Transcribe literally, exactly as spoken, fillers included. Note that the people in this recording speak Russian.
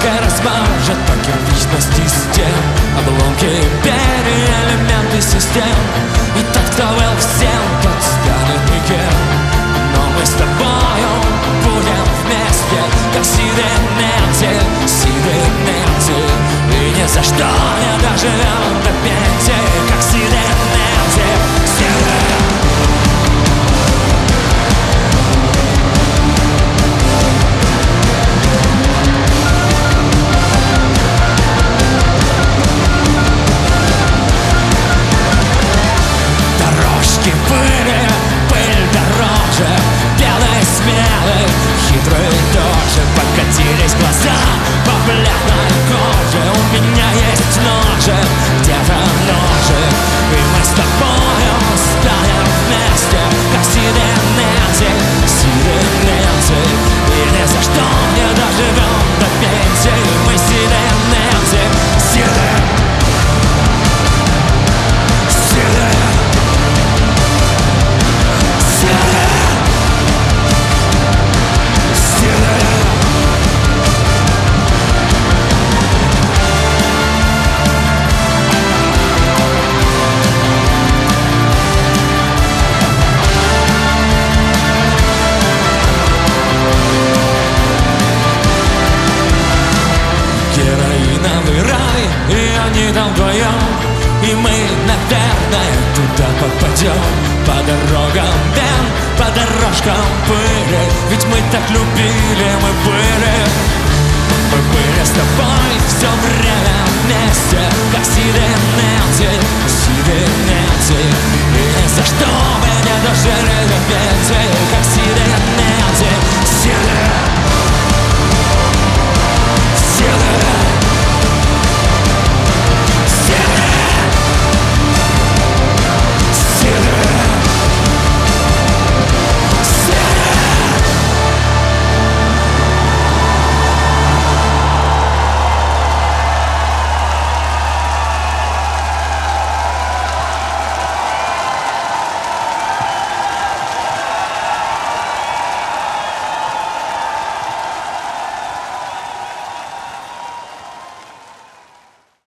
только размажет по кирпичности стен обломки империи, элементы систем. И тот, кто был всем, тот станет никем. Но мы с тобою будем вместе, как сиренети, сиренети. И ни за что не доживем до пенсии, как сиренети, сиренети. Пыли, пыль дороже, белый, смелый, хитрый тоже. Покатились глаза по бледной коже. У меня есть ножик, где-то ножик. И мы с тобою станем вместе, как сиренети, сиренети. И ни за что не доживем до пенсии. Мы сиренети, сиренети. Героиновый рай, и они там вдвоем. И мы, наверное, туда попадем. По дорогам вен, по дорожкам пыли. Ведь мы так любили, мы были